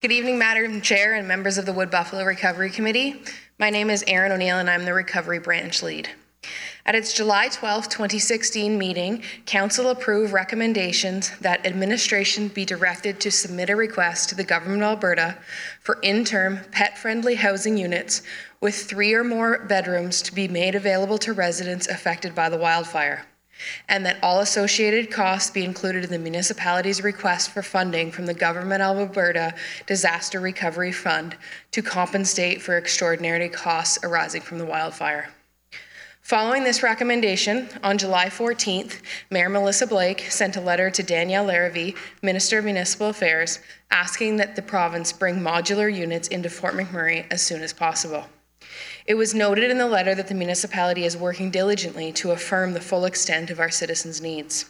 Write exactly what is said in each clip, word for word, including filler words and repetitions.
Good evening, Madam Chair and members of the Wood Buffalo Recovery Committee. My name is Erin O'Neill and I'm the Recovery Branch Lead. At its July twelfth, twenty sixteen meeting, Council approved recommendations that administration be directed to submit a request to the Government of Alberta for interim pet-friendly housing units with three or more bedrooms to be made available to residents affected by the wildfire, and that all associated costs be included in the municipality's request for funding from the Government of Alberta Disaster Recovery Fund to compensate for extraordinary costs arising from the wildfire. Following this recommendation, on July fourteenth, Mayor Melissa Blake sent a letter to Danielle Larrivee, Minister of Municipal Affairs, asking that the province bring modular units into Fort McMurray as soon as possible. It was noted in the letter that the municipality is working diligently to affirm the full extent of our citizens' needs.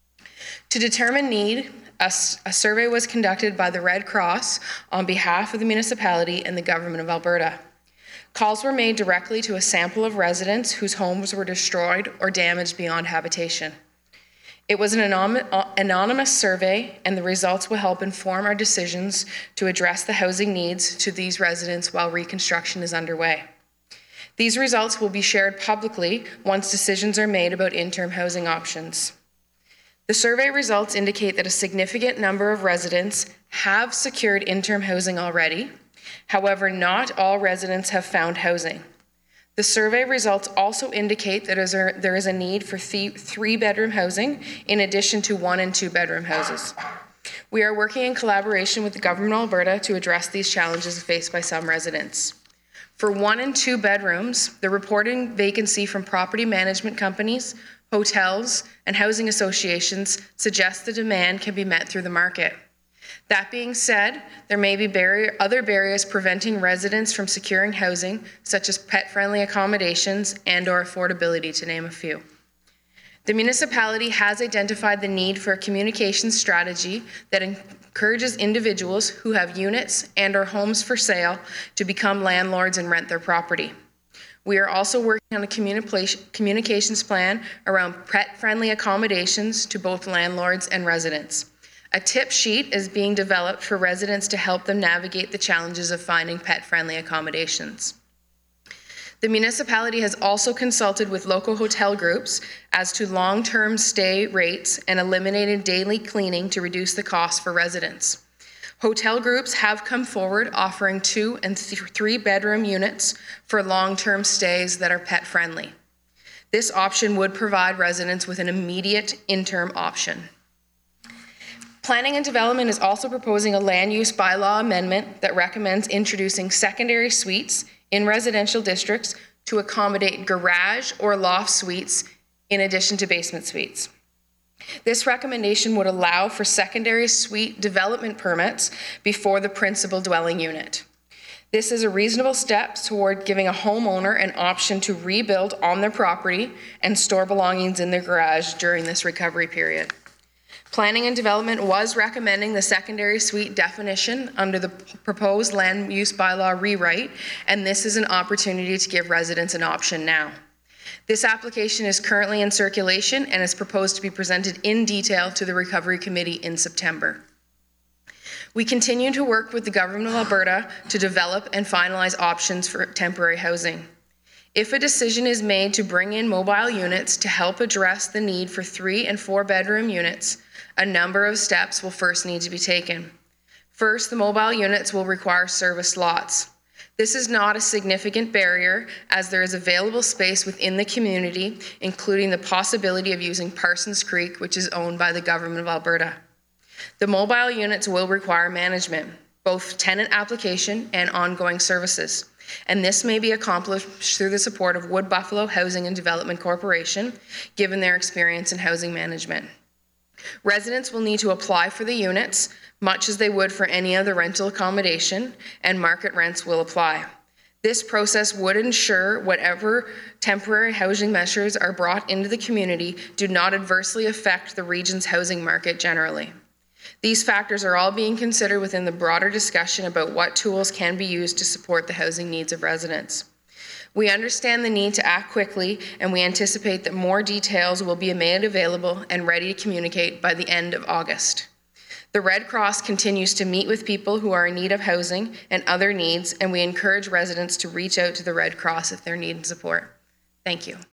To determine need, a, a survey was conducted by the Red Cross on behalf of the municipality and the Government of Alberta. Calls were made directly to a sample of residents whose homes were destroyed or damaged beyond habitation. It was an anonymous survey, and the results will help inform our decisions to address the housing needs to these residents while reconstruction is underway. These results will be shared publicly once decisions are made about interim housing options. The survey results indicate that a significant number of residents have secured interim housing already. However, not all residents have found housing. The survey results also indicate that there is a need for three-bedroom housing in addition to one and two-bedroom houses. We are working in collaboration with the Government of Alberta to address these challenges faced by some residents. For one and two bedrooms, the reporting vacancy from property management companies, hotels, and housing associations suggests the demand can be met through the market. That being said, there may be barrier, other barriers preventing residents from securing housing, such as pet-friendly accommodations and or affordability, to name a few. The municipality has identified the need for a communications strategy that encourages individuals who have units and or homes for sale to become landlords and rent their property. We are also working on a communications plan around pet-friendly accommodations to both landlords and residents. A tip sheet is being developed for residents to help them navigate the challenges of finding pet-friendly accommodations. The municipality has also consulted with local hotel groups as to long-term stay rates and eliminated daily cleaning to reduce the cost for residents. Hotel groups have come forward offering two and th- three bedroom units for long-term stays that are pet-friendly. This option would provide residents with an immediate interim option. Planning and Development is also proposing a land use bylaw amendment that recommends introducing secondary suites in residential districts to accommodate garage or loft suites in addition to basement suites. This recommendation would allow for secondary suite development permits before the principal dwelling unit. This is a reasonable step toward giving a homeowner an option to rebuild on their property and store belongings in their garage during this recovery period. Planning and Development was recommending the secondary suite definition under the proposed land use bylaw rewrite, and this is an opportunity to give residents an option now. This application is currently in circulation and is proposed to be presented in detail to the Recovery Committee in September. We continue to work with the Government of Alberta to develop and finalize options for temporary housing. If a decision is made to bring in mobile units to help address the need for three and four bedroom units, a number of steps will first need to be taken. First, the mobile units will require service lots. This is not a significant barrier as there is available space within the community, including the possibility of using Parsons Creek, which is owned by the Government of Alberta. The mobile units will require management, both tenant application and ongoing services, and this may be accomplished through the support of Wood Buffalo Housing and Development Corporation, given their experience in housing management. Residents will need to apply for the units, much as they would for any other rental accommodation, and market rents will apply. This process would ensure whatever temporary housing measures are brought into the community do not adversely affect the region's housing market generally. These factors are all being considered within the broader discussion about what tools can be used to support the housing needs of residents. We understand the need to act quickly, and we anticipate that more details will be made available and ready to communicate by the end of August. The Red Cross continues to meet with people who are in need of housing and other needs, and we encourage residents to reach out to the Red Cross if they're needing support. Thank you.